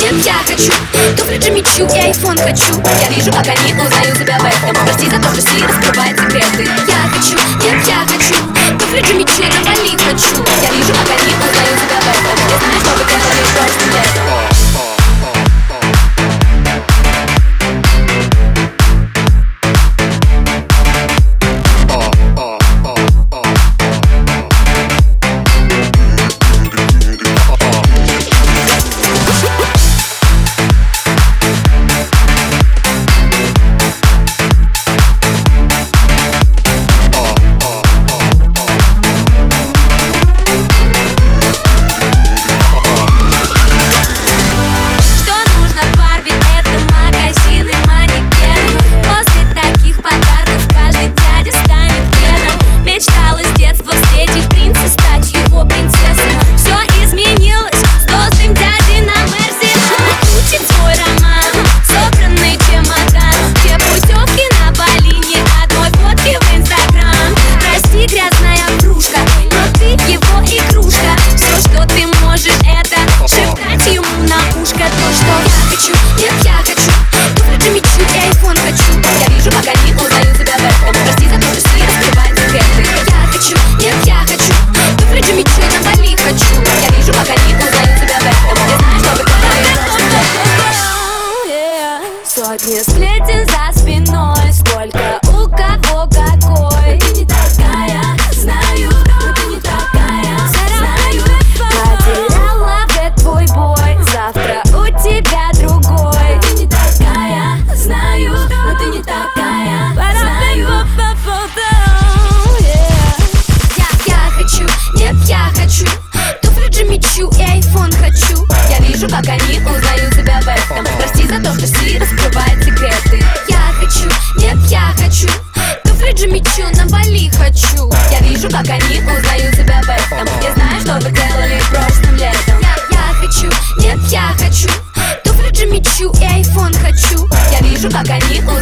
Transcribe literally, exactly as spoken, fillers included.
нет, я хочу туфли Джимми Чу и айфон хочу. Я вижу огонь, узнаю себя в этом. Прости за то, что сильно раскрывает секреты. Я хочу, нет, я хочу туфли Джимми Чу, на Бали хочу. Я вижу огонь, узнаю себя в этом. Я знаю, что вы делали прошлым летом. Сотни сплетен за спиной, сколько у кого какой. Ты не такая, знаю, но ты не такая, знаю. Потеряла в твой бой, завтра у тебя другой. Ты не такая, знаю, но ты не такая, знаю. Я, я хочу, нет, я хочу туфли Джимми Чу и айфон хочу. Я вижу, как они узнают себя в этом. Прости за то, что стиль раскрывает секреты. Я хочу, нет, я хочу туфли Джимми Чу, на Бали хочу. Я вижу, как они узнают себя в этом. Я знаю, что вы делали прошлым летом. Я, я хочу, нет, я хочу туфли Джимми Чу и айфон хочу. Я вижу, как они узнают